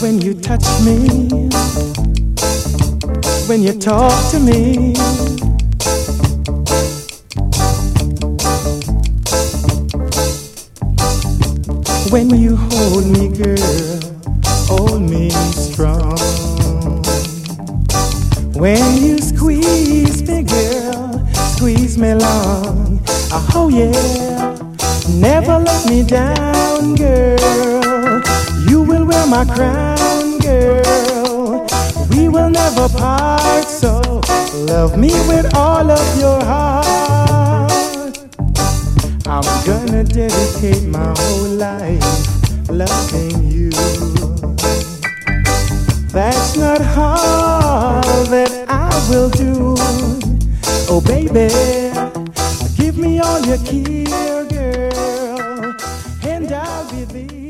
when you touch me, when you talk to me. When you hold me, girl, hold me strong. When you squeeze me, girl, squeeze me long. Oh yeah, never let me down, girl. You will wear my crown, girl. We will never part, so love me with all of your heart. I'm gonna dedicate my whole life loving you. That's not all that I will do. Oh baby, give me all your care, girl, and I'll be there.